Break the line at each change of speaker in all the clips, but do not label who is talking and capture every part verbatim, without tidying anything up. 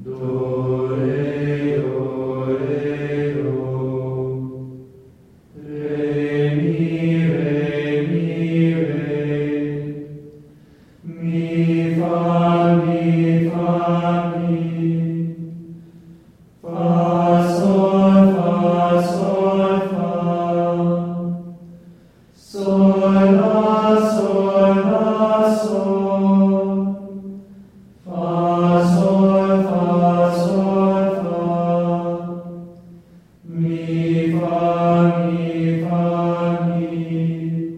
Do, re, do, re, do. Re, mi, re, mi, re. Mi, fa, mi, fa, mi. Fa, sol, fa, sol, fa. Sol, la, sol, la, sol. Fa, sol, fa, sol, fa. Mi, fa, mi, fa, mi.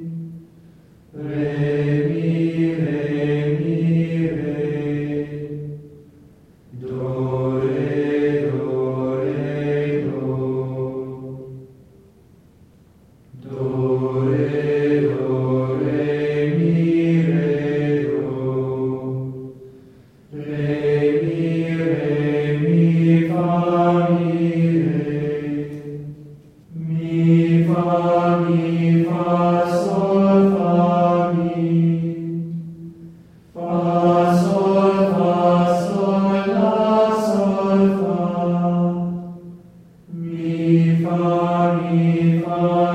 Re, mi, re, mi, re. Do, re, do, re, do. Do, re, do, re, mi, re, do. Re, mi, re, mi, fa, mi, re. Mi, fa, mi, fa, sol, fa, mi. Fa, sol, fa, sol, la, sol, fa. Mi, fa, mi, fa,